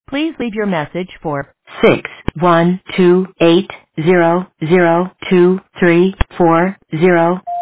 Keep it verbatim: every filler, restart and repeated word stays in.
Please leave your message for six one two eight zero zero two three four zero.